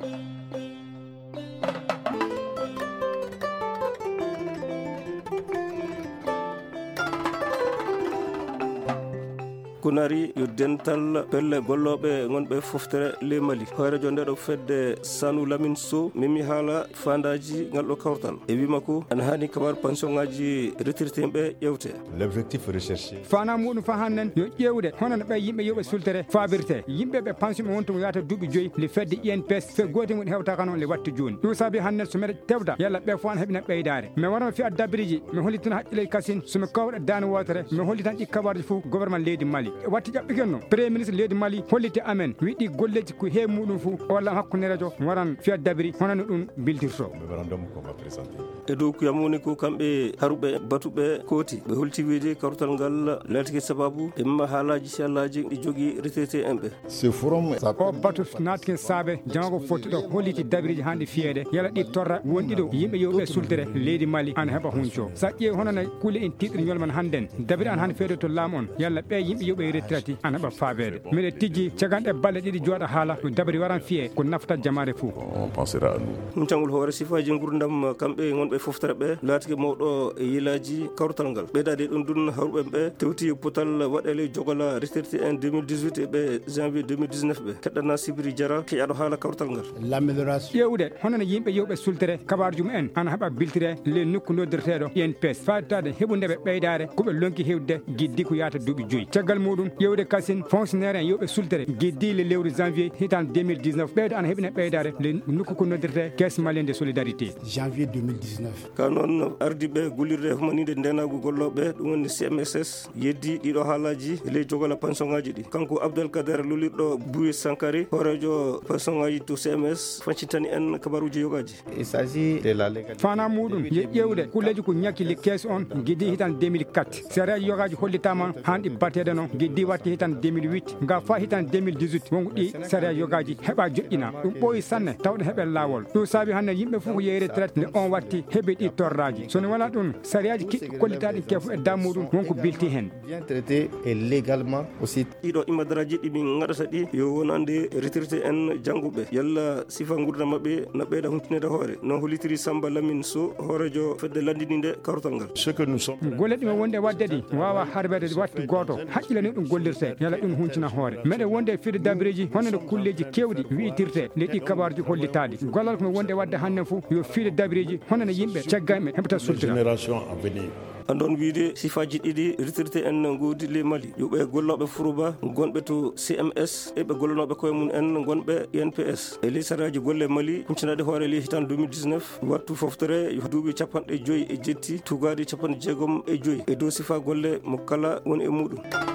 kunari yo dental pelle golloɓe gonɓe foftere le Mali hoore jo ndeɗo fedde Sanu Lamine Sow mimi haala fandaji ngalɗo kawtal e wima ko ana hani kabar pension ngaji retraité ɓe ƴewte. L'objectif recherché fana muɗum fa hannen yo ƴewde hono ɓe yimɓe yoɓe sultere fabirte yimɓe ɓe pension ɓe wonto mo yata duuɓi 5 le fedde INPS fe goto mum hewta kan on le watta joni ɗum saabi hannen so meɗe tewda yalla ɓe fo an heɓina ɓeydare mais warama fi a dabiriji mi hollitan haqqille kasin somi kawɗa dane wotere mi hollitan ɗi kabarji fo gouvernement leydi Mali watti ƴaɓɓi kenno premier ministre leydi Mali holliti amen wiɗi golleji ko heewi muɗum fo walla hakkude radio waran fiya dabiri hono no ɗum biltirto mémorandum qu'on va présenter. E dow ko yamwoni ko kamɓe haruɓe batuɓe kooti ɓe holti wiide kawtal ngal latiki sababu e mimma haalaji sihallaji ɗi jogui retraité en ɓe. Ce forum o batu natkin saabe jango fotti ɗo holliti dabiriji hande fiyede yala ɗi torra wonɗi ɗo yimɓe yewɓe sultere leydi Mali ana heeɓa hunco sa ƴeewi hono no kuule en tiɗɗo ñolman hannden dabiri an hande feede to laamu on yalla ɓe yimɓe yewɓe retraité ana heeɓa faabede miɗe tijji caganɗe balle ɗiɗi jooɗa haala ko dabiri waran fiye ko nafta jamare fou. on pensera à nous. ɗum tangol hoore sifaji gurdam kamɓe gonɓe foftere ɓe laatiki mawɗo e yilaji kawtal ngal ɓeydade ɗum dun hawruɓe ɓe tewti potal waɗele jogola retraité en 2018 e ɓe janvier 2019 ɓe keɗɗana Sibiri Diarra keƴaɗo haala kawtal ngal. L'amélioration ƴewde hono no yimɓe yewɓe sultere kabaruji mumen ana heeɓa biltire le nokku noddirteɗo INPS faatade heɓudeɓe ɓeydare koɓe lonki hewde guiddi ko yata duuɓi 5 caggal muɗum ƴewde kasin fonctionnaire en yewɓe sultere guiddi le lewru janvier hitande 2019 ɓeydo ana heɓina ɓeydare le nokku ko noddirte caisse malienne de solidarité janvier 2019 ka noon ardiɓe gollirde e humanide ndenagu golloɓe ɗum woni CMSS yeddi ɗiɗo haalaji ley jogola pension ngaji ɗi kanko Abdelkader lolirɗo Bouye Sankari horejo pension ngaji to CMS faccintani en kabaruji yogaji. il s'agit de la légalité fana muɗum ye ƴewde kulleji ko ñakki le caisse on guiddi hitande 2004 séréji yogaji hollitama hanɗi batede noon guiddi watti hitande 2008 nga fa hitande 2018 wonko ɗi séréji yogaji heeɓa joƴƴina ɗum ɓooyi sanne tawɗo heeɓe lawol ɗum saabi hande yimɓe fof ko yeyi retraite nde on watti heeɓi ɗi torraji sono wala ɗum séréji kiɗɗi kollitaɗi keefo e dammuɗum wonko bilti hen bien traité et légalement aussi. ɗiɗo imadaraji ɗimin gaɗata ɗi yo wonande retraité en jangguɓe yalla sifa gurdam mabɓe no ɓeyda huntinede hoore non hollitiri Samba Lamine Sow horejo fedde landininde kawtal ngal. Ce que nous sommes golle ɗumen wonde wadde ɗi wawa harbede watti goto haqqille ni ɗum gollirte yalla ɗum huncina hoore meɗe wonde e fiide dabiriji hono no kulleji kewɗi wiitirte le ɗi kabaruji hollitadi gollal komi wonde wadde hannde fo yo fiide dabiriji hono no yimɓe caggaɓe heɓata sultira génération à venir. andon wiide sifaji ɗiɗi retraité en godi le Mali yoɓe golloɓe Fourouba gonɓe to CMS eɓe gollanoɓe koye mum en gonɓe INPS e ley saraji golle Mali huccinade hoore ley hitande 2019 wattu foftere duuɓi 50 e joyyi e jetti tugadi 60 e dow sifa golle mo kala woni e muɗum.